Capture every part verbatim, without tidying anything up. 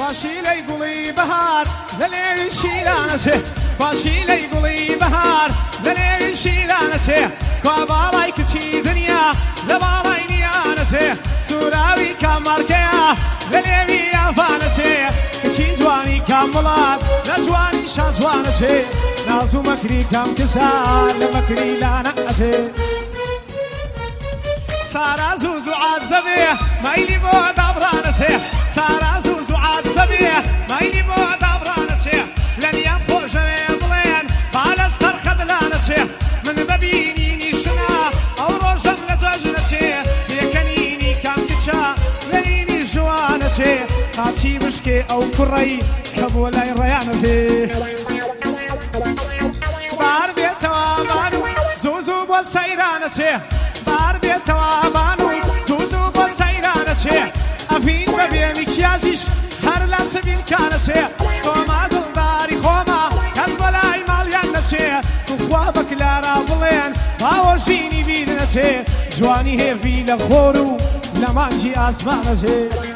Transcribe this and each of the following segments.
باشی لەی گوڵی بەهار لە لێوی شیرانەچێ باشی لەی گوڵی بەهار لە لێوی شیرانەچێ کوا باڵای کچی دنیا لە باڵای نیانەچێ سوراوی کامارکەیە لە لێوی یافانەچێ کچی جوانی کام وڵات لە جوانی شا جوانەچێ ناز و مەکری کام کسان لە مەکری لانەچێ سارا زوز و عازەبێ مەیلی بۆ دابڕانەچێ سارا زوز و عازەبێ مەیلی بۆ دابڕانەچێ لە نیام خۆشەوێ بڵێن با لە سەر خەدلانەچێ من بەبینینی شنا ئەو ڕۆژەم لە جەژنەچێ پێکەنینی کام کچە لەنینی ژوانەچێ قاچی بشکێ ئەو کوڕەی کە بۆ لای ڕێیانەچێ بار بێتەوە بان و زوو زوو بۆ سەیرانەچێ بار بێتەوە بان و زوو زوو بۆ سەیرانەچێ ئەفین بەبێ میکیازیش هەر لە سەبینکانەچێ سۆما دڵداری خۆما کەس بەلای ماڵیان نەچێ توخوا بەکلارا بڵێن باوەژینی بینەچێ جوانی هێڤی لە خۆر و لە مانجی ئاسمانەچێ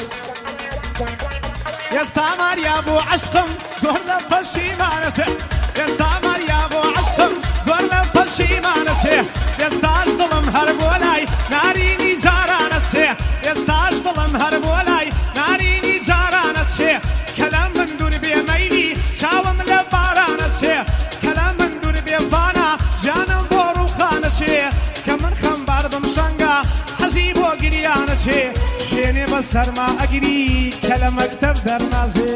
ئێستا ماریا بۆ عەشقم زۆر لە پەشیمانەچێ ئێستا ماریا بۆ عەشقم زۆر لە پەشیمانەچێ ئێستاش دڵم هەر بۆ لای نارینی جارانەچێ ئێستاش دڵم هەر بۆ لای نارینی جارانەچێ کە لە من دوور بێ مەیلی چاوم لە بارانەچێ کە لە من دوور بێ بانە ژیانم بۆ ڕووخانەچێ کە من خەمبار بم شەنگە حەزی بۆ گریانەچێ شوێنێ بە سەرما ئەگری کە لە مەکتەب دەرنازێ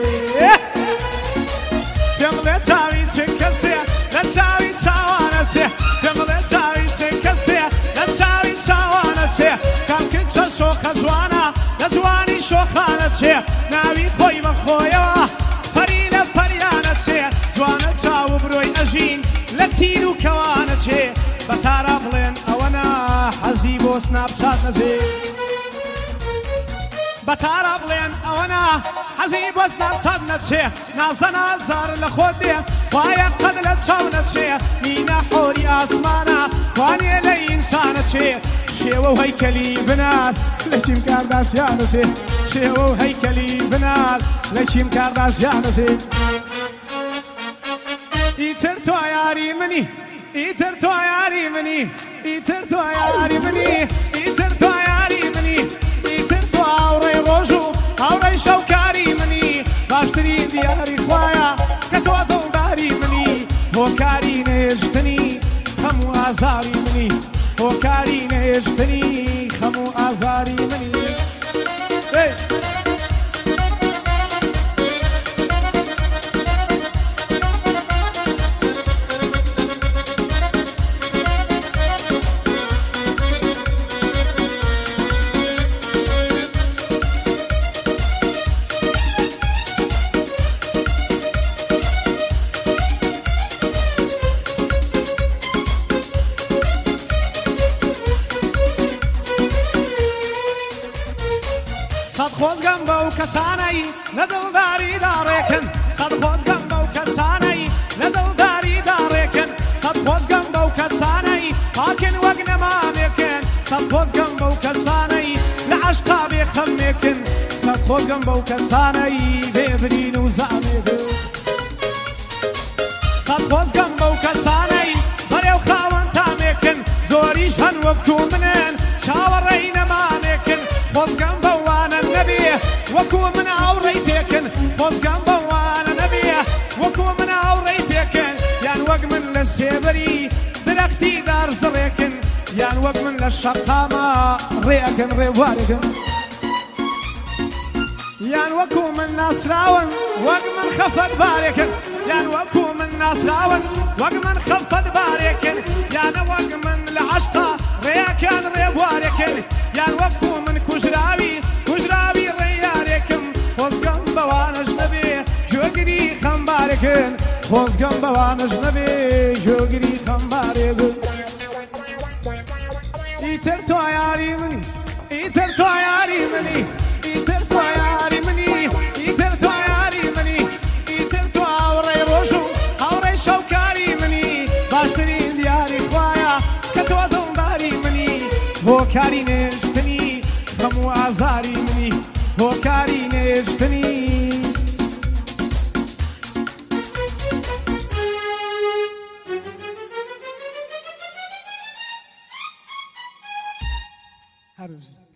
پێم بڵێ چاوی چ کەسێ لە چاوی چاوانەچێ پێم بڵێ چاوی چ کەسێ لە چاوی چاوانەچێ کام کچە شۆخە جوانە لە جوانی شۆخانەچێ ناوی خۆی بە خۆیەوە پەری لە پەریانەچێ جوانە چاو برۆی ئەژین لە تیر و کەوانەچێ بە تارا بڵێن ئەوەنە حەزی بۆ سناپچات نەچێ بە تارا بڵێن ئەوەنە حەزی بۆ سناپچات نەچێ نازە نازار لە خۆت دێ وایە قەد لە چاو نەچێ مینە حۆری ئاسمانە توانێ لە ئینسانەچێ شێوە و هەیکەلی بنار لە چیم کارداسیانەچێ شێوە و هەیکەلی بنار لە چیم کارداسیانەچێ ئیتر تۆ یاری منی ئیتر تۆ یاری منی ئیتر تۆ یاری منی ئیتر تۆ یاری منی ئیتر تۆ هاوڕێی ڕۆژ و هاوڕێی شەوکاری منی باشترین دیاری خوایە کە تۆ دڵداری منی هۆکاری نێژتنی هەموو ئازاری منی هۆکاری نێژتنی هەموو ئازاری منی سەد خۆزگەم بەو کەسانەی لە دڵداریدا ڕێکن سەد خۆزگەم بەو کەسانەی لە دڵداریدا ڕێکن سەد خۆزگەم بەو کەسانەی پاکن وەک نەمامێکن سەد خۆزگەم بەو کەسانەی لە عەشقا بێخەمێکن سەد خۆزگەم بەو کەسانەی بێبرین و زامێکن سەد خۆزگەم بەو کەسانەی بەرێو خاوەن تامێکن زۆریش هەن وەکو منن چاوەڕێی نەمامێکن خۆزگەم بەوانە نەبێ وەکو من ئاوڕێی پێکن خۆزگەم بەوانە نەبێ وەکو من ئاوڕێی پێکن یان وەک من لە سێبەری درەختی دارزڕێکن یان وەک من لە شەقامە ڕێەکەن ڕێبوارێکن یان وەکو من ناسراون وەک من خەفەت بارێکن یان وەکو من ناسراون وەک من خەفەت بارێکن یانە وەک من لە عەشقا ڕێەکەن ڕێبوارێکن یان وەکو من کوژراوی کوژراوی ڕێیارێکم خۆزگەم بەوانەش نەبێ گوێگری خەمبارێکن خۆزگەم بەوانەش نەبێ گوێگری خەمبارێکن ئیتر تۆ یاری منی ئیتر تۆ یاری منی ئیتر تۆ یاری منی ئیتر تۆ یاری منی ئیتر تۆ هاوڕێی ڕۆژ و هاوڕێی شەوکاری منی باشترین دیاری خوایە کە تۆ دڵداری منی هۆکاری نێژتنی هەموو ئازاری منی هۆکاری نێژتنی هەروز